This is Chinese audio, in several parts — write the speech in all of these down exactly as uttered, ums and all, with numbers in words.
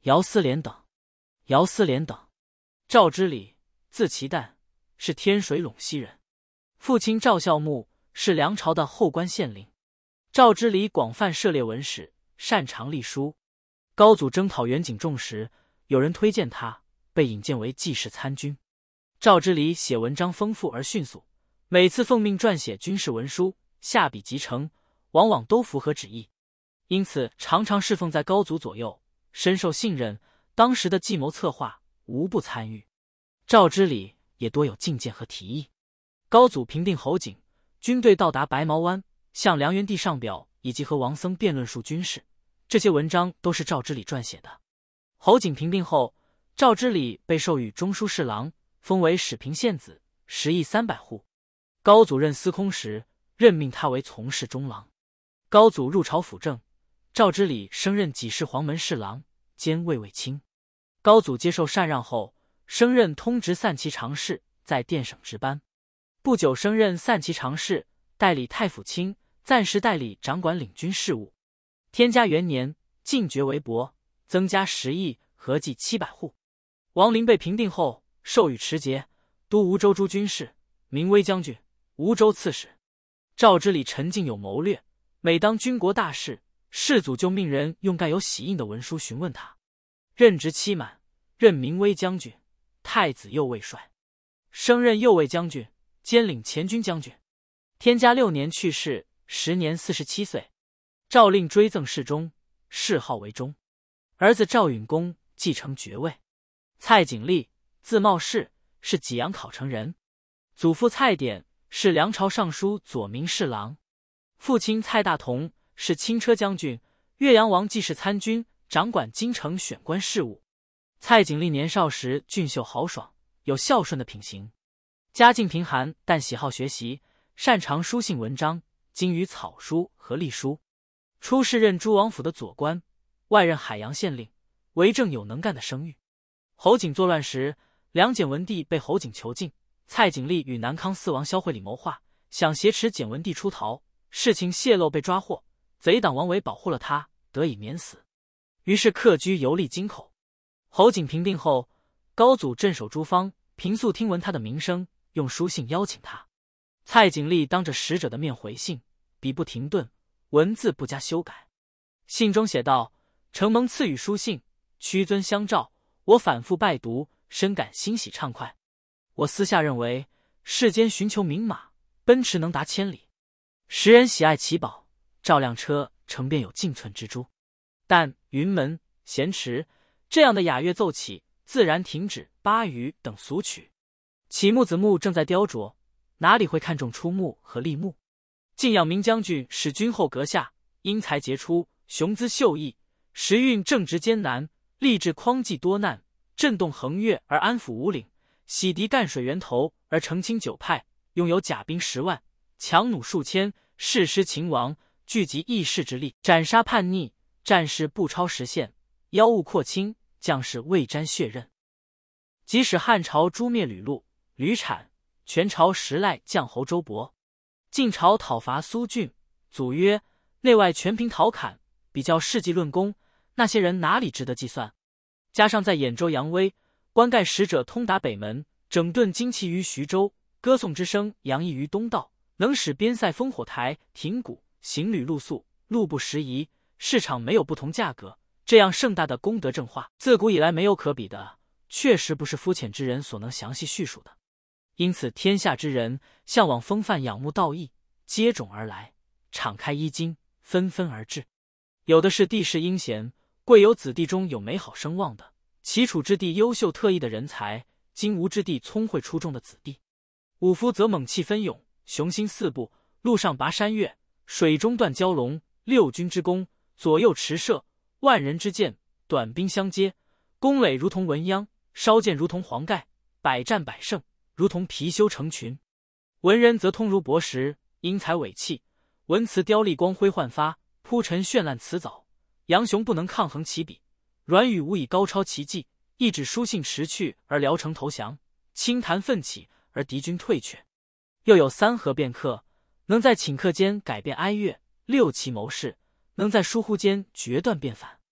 姚思廉等。姚思廉等，赵之礼，字其旦，是天水陇西人，父亲赵孝穆是梁朝的后官县令。赵之礼广泛涉猎文史，擅长隶书。高祖征讨袁景仲时，有人推荐他，被引荐为记事参军。赵之礼写文章丰富而迅速，每次奉命撰写军事文书，下笔即成，往往都符合旨意，因此常常侍奉在高祖左右，深受信任。当时的计谋策划无不参与，赵之礼也多有进谏和提议。高祖平定侯景，军队到达白毛湾，向梁元帝上表，以及和王僧辩论述军事，这些文章都是赵之礼撰写的。侯景平定后，赵之礼被授予中书侍郎，封为始平县子，食邑三百户。高祖任司空时，任命他为从事中郎。高祖入朝辅政，赵之礼升任给事黄门侍郎，兼卫尉卿。高祖接受禅让后，升任通直散骑常侍，在殿省值班。不久升任散骑常侍，代理太府卿，暂时代理掌管领军事务。天嘉元年，进爵为伯，增加十邑，合计七百户。王陵被平定后，授予持节，都吴州诸军事，明威将军、吴州刺史。赵之礼沉静有谋略，每当军国大事，世祖就命人用盖有玺印的文书询问他。任职期满，任明威将军、太子右卫帅，升任右卫将军，兼领前军将军。天嘉六年去世，时年四十七岁。诏令追赠侍中，谥号为忠。儿子赵允恭继承爵位。蔡景历，字茂世，是济阳考城人。祖父蔡典是梁朝尚书左民侍郎，父亲蔡大同是轻车将军、岳阳王记事参军，掌管京城选官事务。蔡景历年少时俊秀豪爽，有孝顺的品行，家境贫寒，但喜好学习，擅长书信文章，精于草书和隶书。初仕任诸王府的左官，外任海阳县令，为政有能干的声誉。侯景作乱时，梁简文帝被侯景囚禁，蔡景历与南康四王萧惠里谋划，想挟持简文帝出逃，事情泄露被抓获，贼党王维保护了他，得以免死。于是客居游历京口。侯景平定后，高祖镇守诸方，平素听闻他的名声，用书信邀请他。蔡景历当着使者的面回信，笔不停顿，文字不加修改。信中写道：承蒙赐予书信，屈尊相召，我反复拜读，深感欣喜畅快。我私下认为，世间寻求名马，奔驰能达千里，时人喜爱奇宝，照亮车成便有进寸之珠。但云门、咸池这样的雅乐奏起，自然停止巴渝等俗曲。启木子木正在雕琢，哪里会看重出木和立木？晋阳明将军使君后阁下，英才杰出，雄姿秀逸，时运正直艰难，立志匡济多难，震动横越而安抚五岭，洗涤赣水源头而澄清九派，拥有甲兵十万，强弩数千，誓师秦王，聚集义士之力，斩杀叛逆，战事不超十县，妖物扩清，将士未沾血刃。即使汉朝诛灭吕禄、吕产，全朝时赖将侯周勃，晋朝讨伐苏峻，祖曰内外全凭陶侃，比较事迹论功，那些人哪里值得计算？加上在兖州扬威，官盖使者通达北门，整顿旌旗于徐州，歌颂之声洋溢于东道，能使边塞烽火台停鼓，行旅露宿，路不拾遗，市场没有不同价格，这样盛大的功德正化，自古以来没有可比的，确实不是肤浅之人所能详细叙述的。因此天下之人向往风范，仰慕道义，接踵而来，敞开衣襟，纷纷而至。有的是地势阴险，贵有子弟中有美好声望的，齐楚之地优秀特异的人才，金吴之地聪慧出众的子弟。武夫则猛气纷涌，雄心四布，陆上拔山岳，水中断蛟龙，六军之功，左右持射，万人之箭，短兵相接，弓垒如同蚊秧，烧箭如同黄盖，百战百胜，如同貔貅成群。文人则通如薄石，英才伟气，文辞雕丽光辉焕发，铺陈绚烂辞藻，杨雄不能抗衡其比，阮宇无以高超其技，一纸书信驰去而聊城投降，轻弹奋起而敌军退却。又有三合变客，能在顷刻间改变哀乐，六奇谋士，能在疏忽间决断变反。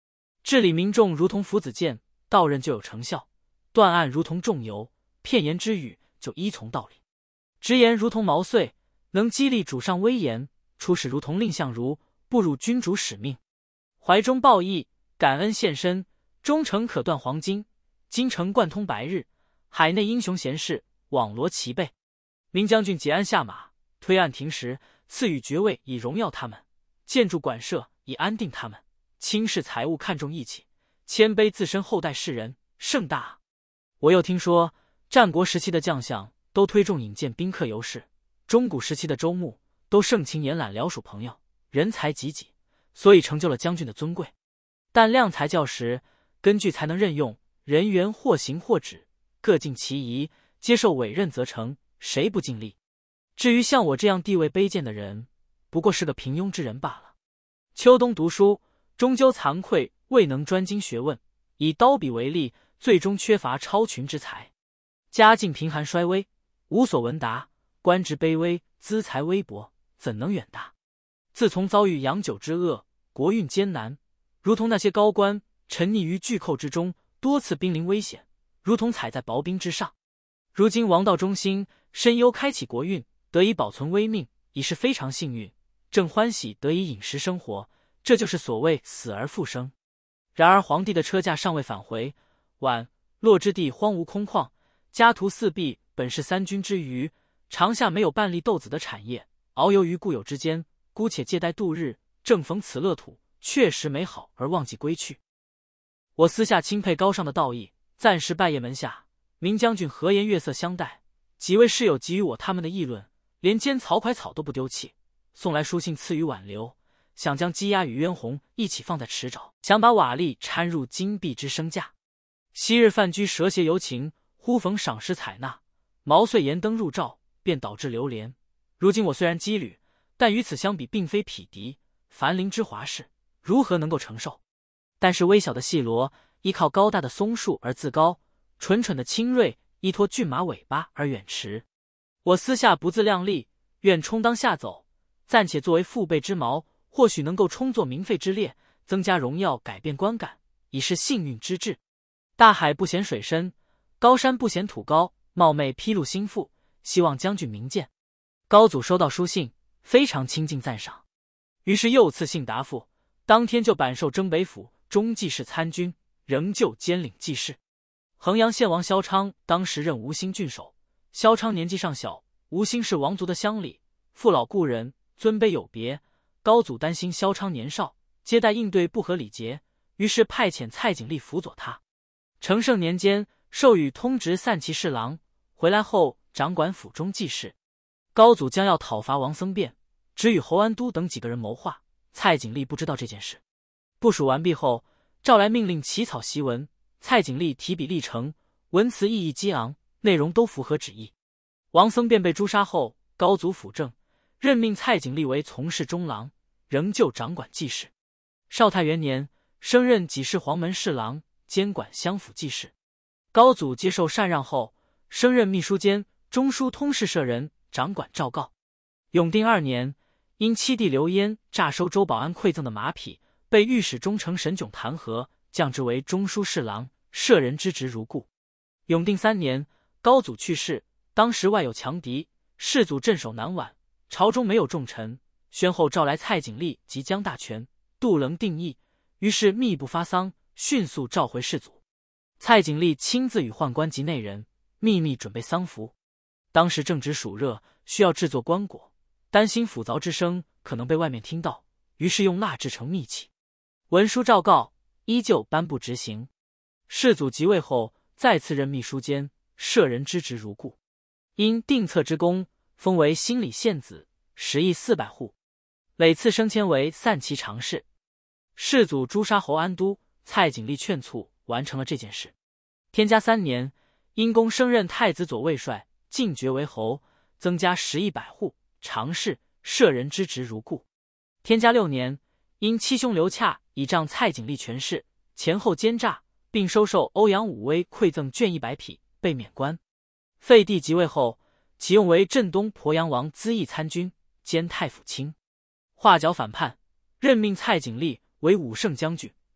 治理民众如同浮子建，到任就有成效；断案如同重油，片言之语就依从道理；直言如同毛遂，能激励主上威严；出使如同蔺相如，不辱君主使命。怀中报义，感恩献身，忠诚可断黄金，京城贯通白日，海内英雄贤士网罗齐备。明将军结案下马，推案庭时，赐予爵位以荣耀他们，建筑馆舍以安定他们，轻视财物，看重义气，谦卑自身，厚待世人，盛大啊！我又听说战国时期的将相都推重引荐宾客游士，中古时期的州牧都盛情延揽僚属朋友，人才济济，所以成就了将军的尊贵。但量才教时，根据才能任用，人员或行或止，各尽其宜，接受委任则成，谁不尽力？至于像我这样地位卑贱的人，不过是个平庸之人罢了。秋冬读书，终究惭愧，未能专精学问，以刀笔为例，最终缺乏超群之才。家境贫寒衰微，无所闻达，官职卑微，资财微薄，怎能远大？自从遭遇洋酒之恶，国运艰难，如同那些高官沉溺于巨寇之中，多次濒临危险，如同踩在薄冰之上。如今王道中兴，深忧开启国运，得以保存微命，已是非常幸运，正欢喜得以饮食生活，这就是所谓死而复生。然而皇帝的车驾尚未返回，宛、洛之地荒芜空旷，家徒四壁，本是三军之余，长夏没有半粒豆子的产业，遨游于故友之间，姑且借待度日，正逢此乐土，确实美好而忘记归去。我私下钦佩高尚的道义，暂时拜谒门下。明将军和颜悦色相待，几位室友给予我他们的议论，连尖草槐草都不丢弃，送来书信赐予挽留，想将鸡鸭与渊鸿一起放在池沼，想把瓦砾掺入金币之升价。昔日饭居蛇蝎游情，忽逢赏识采纳，毛遂延登入诏，便导致流连。如今我虽然羁旅，但与此相比并非匹敌，樊陵之华士如何能够承受？但是微小的细罗依靠高大的松树而自高，蠢蠢的青瑞依托骏马尾巴而远驰。我私下不自量力，愿充当下走，暂且作为父辈之矛，或许能够充作明费之列，增加荣耀，改变观感，以是幸运之至。大海不嫌水深，高山不嫌土高，冒昧披露心腹，希望将军明鉴。高祖收到书信，非常亲近赞赏，于是又赐信答复，当天就版授征北府中记事参军，仍旧兼领记事。衡阳县王萧昌当时任吴兴郡守，萧昌年纪尚小，吴兴是王族的乡里，父老故人，尊卑有别。高祖担心萧昌年少，接待应对不合礼节，于是派遣蔡景历辅佐他。成圣年间，授予通直散骑侍郎，回来后掌管府中记事。高祖将要讨伐王僧辩，只与侯安都等几个人谋划，蔡景历不知道这件事。部署完毕后，召来命令起草檄文，蔡景历提笔立成，文辞意义激昂，内容都符合旨意。王僧辩被诛杀后，高祖辅政，任命蔡景历为从事中郎，仍旧掌管记事。绍泰元年，升任给事黄门侍郎，监管乡府记事。高祖接受禅让后，升任秘书监、中书通事舍人，掌管诏告。永定二年，因七弟刘焉诈收周保安馈赠的马匹，被御史中丞沈炯弹劾，降职为中书侍郎，舍人之职如故。永定三年，高祖去世，当时外有强敌，世祖镇守南宛，朝中没有重臣，宣后召来蔡景历及江大权、杜棱定义，于是密不发丧，迅速召回世祖。蔡景历亲自与宦官及内人秘密准备丧服。当时正值暑热，需要制作棺椁，担心斧凿之声可能被外面听到，于是用蜡制成密器。文书诏告依旧颁布执行。世祖即位后，再次任秘书监、舍人之职如故。因定策之功，封为新里县子，食邑四百户，累次升迁为散骑常侍。世祖诛杀侯安都，蔡景历劝促，完成了这件事。天嘉三年，因公升任太子左卫帅，进爵为侯，增加食邑百户，常侍、舍人之职如故。天嘉六年，因七兄刘洽倚仗蔡景历权势，前后奸诈，并收受欧阳武威馈赠绢一百匹，被免官。废帝即位后，启用为镇东鄱阳王资议参军，兼太府卿。画角反叛，任命蔡景历为武圣将军，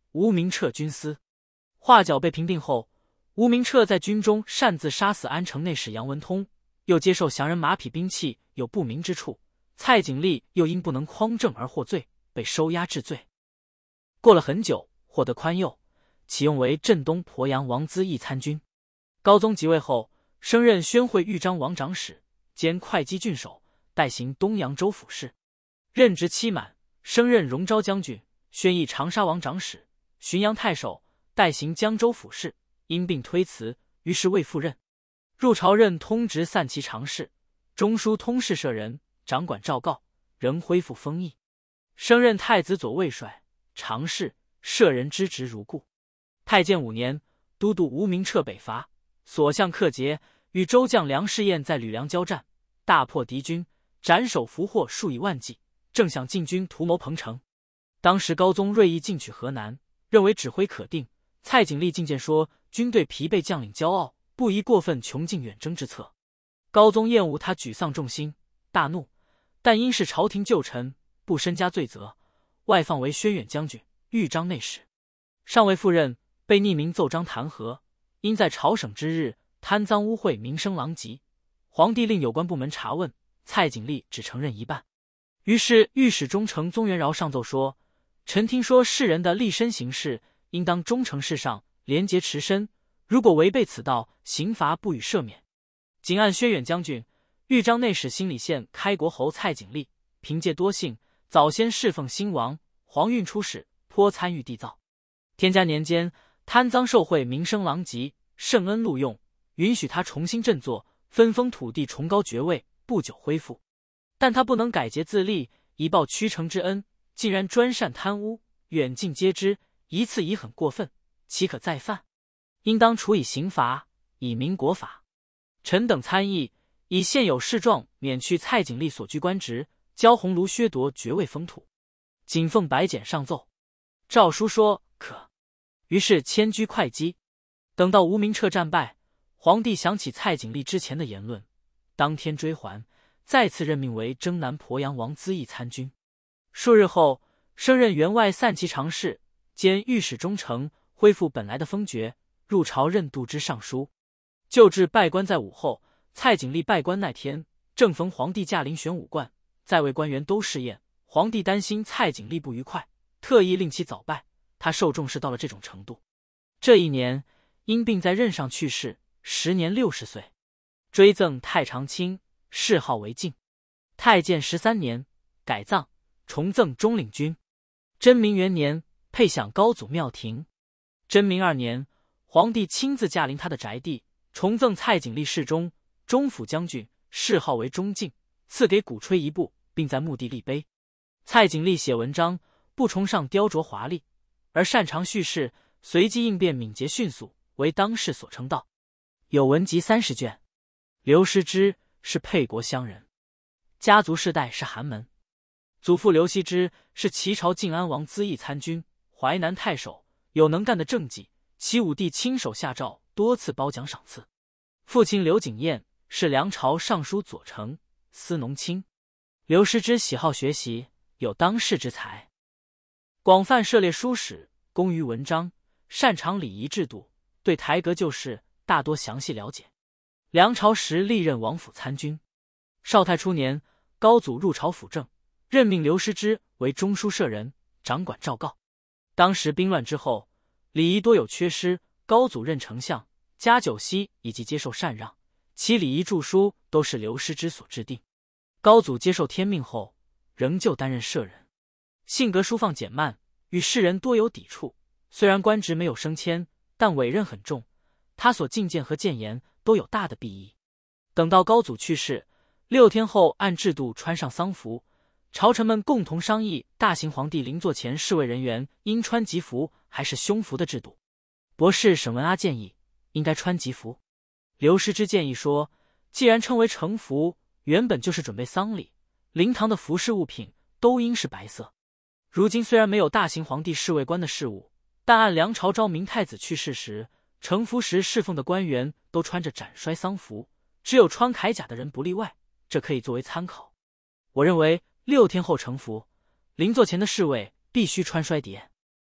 吴明彻军司。画角被平定后，吴明彻在军中擅自杀死安城内史杨文通，又接受降人马匹兵器有不明之处，蔡景历又因不能匡正而获罪，被收押治罪。过了很久，获得宽宥，启用为镇东鄱阳王资议参军。高宗即位后，升任宣惠豫章王长史，兼会稽郡守，代行东扬州府事。任职期满，升任荣昭将军，宣议长沙王长史，浔阳太守，代行江州府事。因病推辞，于是未复任。入朝任通直散骑常侍、中书通事舍人，掌管诏告，仍恢复封邑。升任太子左卫帅、常侍、舍人之职如故。太建五年，都督吴明彻北伐，所向克捷，与州将梁士彦在吕梁交战，大破敌军，斩首俘获数以万计，正想进军图谋彭城。当时高宗锐意进取河南，认为指挥可定。蔡景历进谏说，军队疲惫，将领骄傲，不宜过分穷尽远征之策。高宗厌恶他沮丧重心，大怒，但因是朝廷旧臣，不身加罪责，外放为宣远将军、豫章内史。尚未赴任，被匿名奏章弹劾，因在朝省之日贪赃污秽，名声狼藉。皇帝令有关部门查问，蔡景历只承认一半。于是御史中丞宗元饶上奏说，臣听说世人的立身行事，应当忠诚事上，廉洁持身，如果违背此道，刑罚不予赦免。仅按宣远将军、豫章内史新理县开国侯蔡景历，凭借多幸，早先侍奉兴王，皇运出使，颇参与缔造。天嘉年间，贪赃受贿，名声狼藉，圣恩录用，允许他重新振作，分封土地，崇高爵位，不久恢复。但他不能改节自立，以报屈诚之恩，竟然专擅贪污，远近皆知，一次已很过分，岂可再犯？应当处以刑罚，以明国法。臣等参议，以现有事状免去蔡景历所居官职，交鸿胪削夺爵位封土。谨奉白简上奏。诏书说可，于是迁居会稽。等到吴明彻战败，皇帝想起蔡景历之前的言论，当天追还，再次任命为征南鄱阳王资议参军。数日后，升任员外散骑常侍，兼御史中丞，恢复本来的封爵，入朝任度支尚书。旧制拜官在午后，蔡景历拜官那天，正逢皇帝驾临玄武观，在位官员都试验，皇帝担心蔡景历不愉快，特意令其早拜。他受重视到了这种程度。这一年，因病在任上去世，时年六十岁。追赠太常卿，谥号为敬。太建十三年，改葬，重赠中领军。贞明元年，配享高祖庙庭。贞明二年，皇帝亲自驾临他的宅地，重赠蔡景历侍中、中府将军，谥号为忠敬，赐给鼓吹一部，并在墓地立碑。蔡景历写文章不崇尚雕琢华丽，而擅长叙事，随机应变敏捷迅速，为当世所称道。有文集三十卷。刘师之是沛国乡人，家族世代是寒门。祖父刘熙之是齐朝晋安王资议参军、淮南太守，有能干的政绩，其武帝亲手下诏，多次褒奖赏赐。父亲刘景彦是梁朝尚书左丞、司农卿。刘师之喜好学习，有当世之才，广泛涉猎书史，工于文章，擅长礼仪制度，对台阁旧事大多详细了解。梁朝时历任王府参军。绍泰初年，高祖入朝辅政，任命刘师之为中书舍人，掌管诏告。当时兵乱之后，礼仪多有缺失，高祖任丞相，加九锡以及接受禅让，其礼仪著书都是刘师之所制定。高祖接受天命后，仍旧担任舍人，性格疏放简慢，与世人多有抵触。虽然官职没有升迁，但委任很重，他所进谏和谏言都有大的裨益。等到高祖去世，六天后按制度穿上丧服，朝臣们共同商议大行皇帝临座前侍卫人员应穿吉服还是胸服的制度。博士沈文阿建议应该穿吉服。刘师之建议说，既然称为呈服，原本就是准备丧礼，灵堂的服饰物品都应是白色。如今虽然没有大行皇帝侍卫官的事务，但按梁朝昭明太子去世时，呈服时侍奉的官员都穿着斩衰丧服，只有穿铠甲的人不例外，这可以作为参考。我认为六天后呈服，临座前的侍卫必须穿衰牒。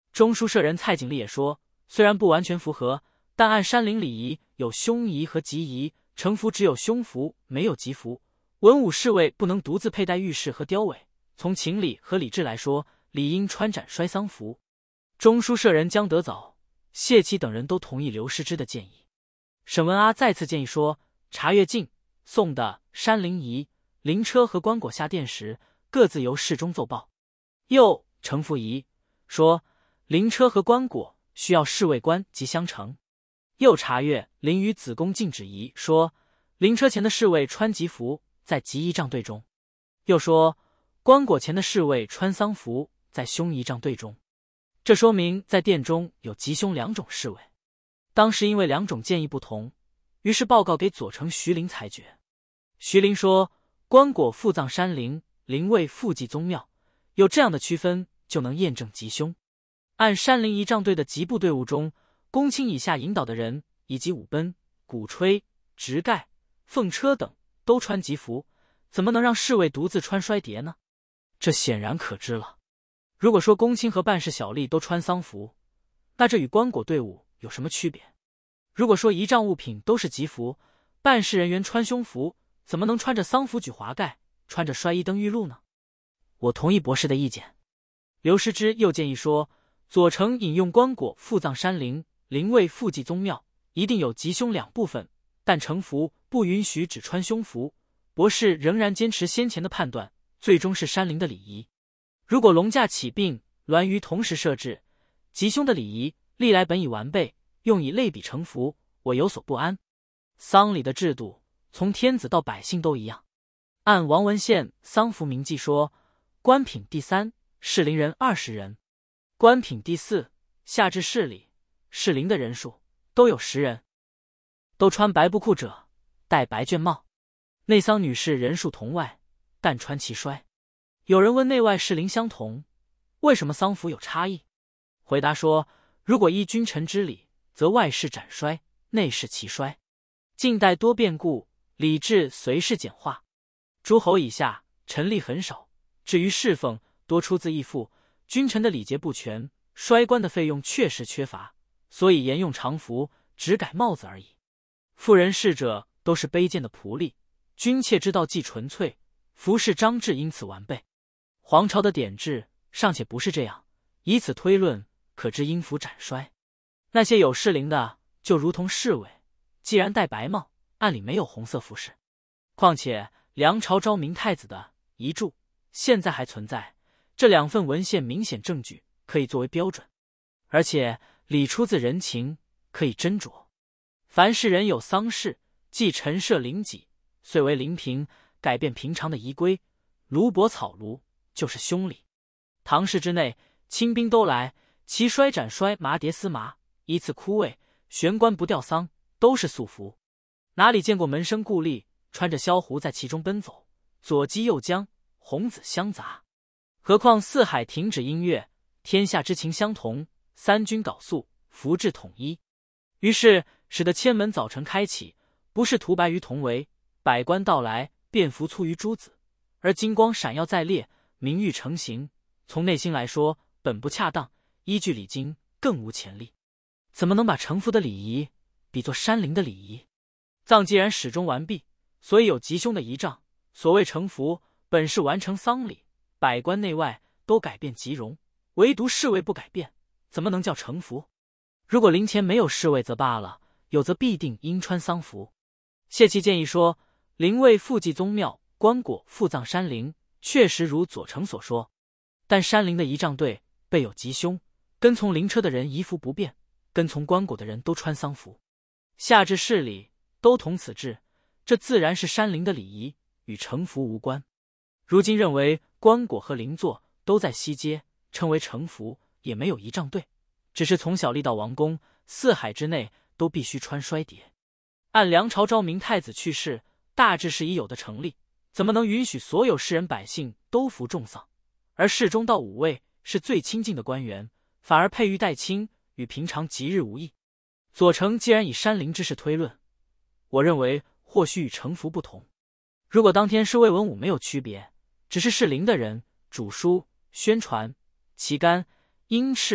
中书舍人蔡景历也说，虽然不完全符合，但按山陵礼仪有胸仪和吉仪，承服只有胸服没有吉服，文武侍卫不能独自佩戴玉饰和雕尾，从情理和礼制来说，理应穿斩衰丧服。中书舍人江德藻、谢琦等人都同意刘师之的建议。沈文阿再次建议说，查阅晋、宋的山陵仪、灵车和棺椁下殿时，各自由侍中奏报。又程复仪说，灵车和棺椁需要侍卫官及相承。又查阅灵与子宫禁止仪说，灵车前的侍卫穿吉服，在吉仪仗队中。又说，棺椁前的侍卫穿丧服，在凶仪仗队中。这说明在殿中有吉凶两种侍卫。当时因为两种建议不同，于是报告给左丞徐陵裁决。徐陵说，棺椁附葬山陵，陵位附祭宗庙，有这样的区分，就能验证吉凶。按山陵仪仗队的吉部队伍中，公卿以下引导的人以及武奔、鼓吹、执盖、奉车等都穿吉服，怎么能让侍卫独自穿衰叠呢？这显然可知了。如果说公卿和办事小吏都穿丧服，那这与棺椁队伍有什么区别？如果说仪仗物品都是吉服，办事人员穿胸服，怎么能穿着丧服举华盖，穿着衰衣登玉露呢？我同意博士的意见。刘师之又建议说，左丞引用棺椁附葬山陵，陵位附祭宗庙，一定有吉凶两部分，但承服不允许只穿胸服。博士仍然坚持先前的判断，最终是山陵的礼仪。如果龙驾起病，栾舆同时设置，吉凶的礼仪历来本已完备，用以类比承服，我有所不安。丧礼的制度从天子到百姓都一样。按王文献丧服名记说，官品第三，适龄人二十人；官品第四，下至侍礼、适龄的人数都有十人，都穿白布裤者，戴白绢帽。内丧女士人数同外，但穿其衰。有人问内外适龄相同，为什么丧服有差异？回答说，如果依君臣之礼，则外饰斩衰，内饰其衰。近代多变故，礼制随事简化。诸侯以下臣吏很少，至于侍奉多出自义父，君臣的礼节不全，衰官的费用确实缺乏，所以沿用常服，只改帽子而已。妇人侍者都是卑贱的仆隶，君妾之道既纯粹，服饰章制因此完备。皇朝的典制尚且不是这样，以此推论，可知因服斩衰。那些有适龄的，就如同侍卫，既然戴白帽，按理没有红色服饰。况且梁朝昭明太子的遗著现在还存在，这两份文献明显证据，可以作为标准。而且礼出自人情，可以斟酌。凡是人有丧事，即陈设灵己，遂为灵瓶，改变平常的仪规，炉帛草庐就是凶礼。唐氏之内，清兵都来，其衰斩衰麻蝶丝麻，依次枯萎，悬棺不吊丧，都是素服。哪里见过门生故吏穿着萧胡在其中奔走，左击右将，红紫相杂？何况四海停止音乐，天下之情相同，三军缟素，服制统一。于是使得千门早晨开启，不是涂白于铜围，百官到来，便服粗于珠子，而金光闪耀在列，明玉成形。从内心来说，本不恰当，依据礼经，更无潜力。怎么能把承服的礼仪比作山陵的礼仪？葬既然始终完毕，所以有吉凶的仪仗。所谓承服，本是完成丧礼，百官内外都改变吉容，唯独侍卫不改变，怎么能叫承服？如果陵前没有侍卫则罢了，有则必定应穿丧服。谢琦建议说，陵位附祭宗庙，棺椁附葬山陵，确实如左丞所说，但山陵的仪仗队备有吉凶，跟从灵车的人仪服不变，跟从棺椁的人都穿丧服，下至侍礼都同此制，这自然是山陵的礼仪，与承服无关。如今认为棺椁和灵座都在西街，称为承服，也没有仪仗队，只是从小吏到王公，四海之内都必须穿衰叠。按梁朝昭明太子去世，大致是已有的成立，怎么能允许所有士人百姓都服重丧？而侍中到五位是最亲近的官员，反而佩玉戴卿，与平常吉日无异。左丞既然以山陵之事推论，我认为或许与承服不同。如果当天是魏文武没有区别，只是适龄的人主书、宣传、旗杆、鹰翅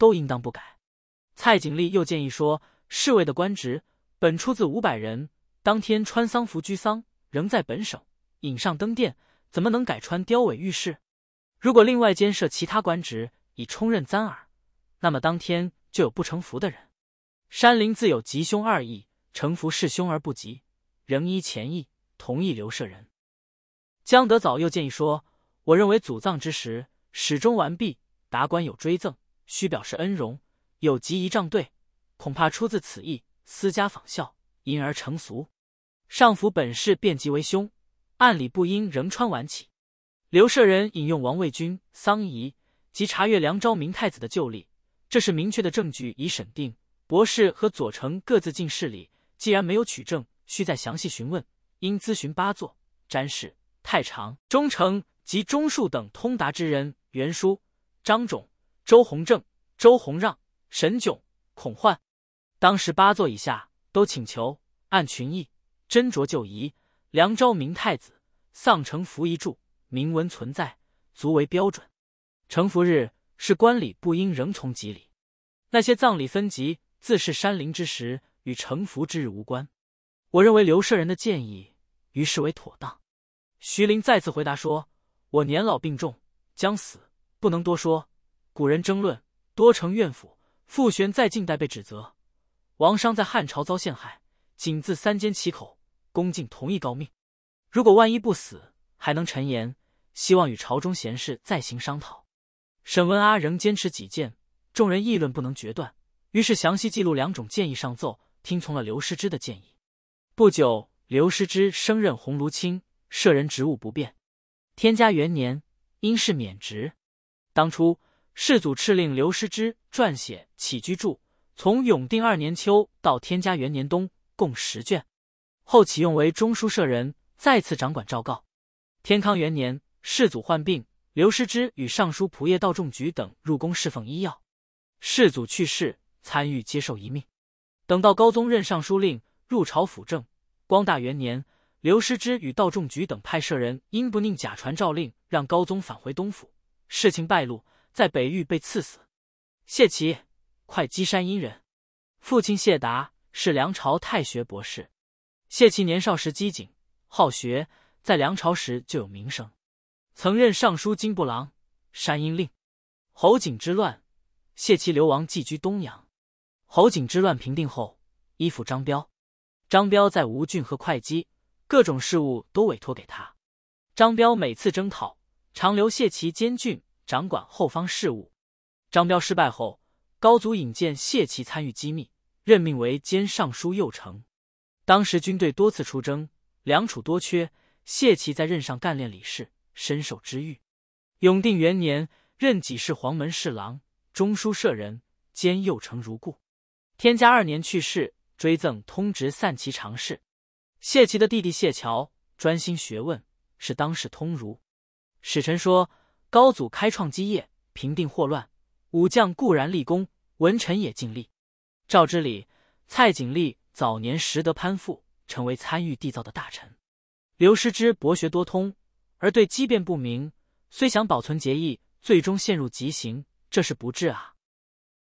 都应当不改。蔡景历又建议说，侍卫的官职本出自五百人，当天穿丧服居丧，仍在本省，引上登殿，怎么能改穿雕尾御饰？如果另外兼设其他官职，以充任簪耳，那么当天就有不成服的人。山林自有吉凶二义，成服是凶而不吉，仍依前意，同意刘舍人。江德藻又建议说，我认为祖葬之时，始终完毕，达官有追赠，须表示恩荣，有及仪仗队，恐怕出自此意，私家仿效，因而成俗。上服本事便极为凶，按理不应仍穿晚起。刘舍人引用王卫军、桑仪及查阅梁昭明太子的旧例，这是明确的证据以审定。博士和左丞各自进事理，既然没有取证，须再详细询问，应咨询八座、詹事、太常、中丞及中庶等通达之人，袁书、张种、周弘正、周弘让、沈炯、孔焕。当时八座以下都请求按群议斟酌就仪，梁昭明太子丧成服一注，明文存在，足为标准。成服日是官礼，不应仍从吉礼。那些葬礼分级自是山陵之时，与成服之日无关。我认为刘舍人的建议于是为妥当。徐陵再次回答说，我年老病重，将死，不能多说。古人争论，多成怨妇。傅玄在晋代被指责，王商在汉朝遭陷害，仅自三缄其口，恭敬同意告命。如果万一不死，还能陈言，希望与朝中贤士再行商讨。沈文阿仍坚持己见，众人议论不能决断，于是详细记录两种建议上奏，听从了刘师之的建议。不久，刘师之升任鸿胪卿，舍人职务不变。天嘉元年，因事免职。当初世祖敕令刘师之撰写《起居注》，从永定二年秋到天嘉元年冬，共十卷。后启用为中书舍人，再次掌管诏告。天康元年，世祖患病，刘师之与尚书仆射道仲举等入宫侍奉医药。世祖去世，参与接受遗命。等到高宗任尚书令，入朝辅政。光大元年，刘师之与道仲举等派舍人因不宁假传诏令，让高宗返回东府，事情败露，在北域被赐死。谢琦，会稽山阴人，父亲谢达是梁朝太学博士。谢琦年少时机警好学，在梁朝时就有名声，曾任尚书金部郎、山阴令。侯景之乱，谢琦流亡寄居东阳。侯景之乱平定后，依附张彪。张彪在吴郡和会稽，各种事务都委托给他。张彪每次征讨，常留谢琦监郡，掌管后方事务。张彪失败后，高祖引荐谢琦参与机密，任命为兼尚书右丞。当时军队多次出征，粮储多缺，谢琦在任上干练理事，深受知遇。永定元年，任给事黄门侍郎、中书舍人，兼右丞如故。天嘉二年去世，追赠通直散骑常侍。谢琦的弟弟谢侨专心学问，是当世通儒。史臣说，高祖开创基业，平定祸乱，武将固然立功，文臣也尽力。赵之礼、蔡景历早年识得攀附，成为参与缔造的大臣。刘师之博学多通，而对机变不明，虽想保存节义，最终陷入极刑，这是不智啊。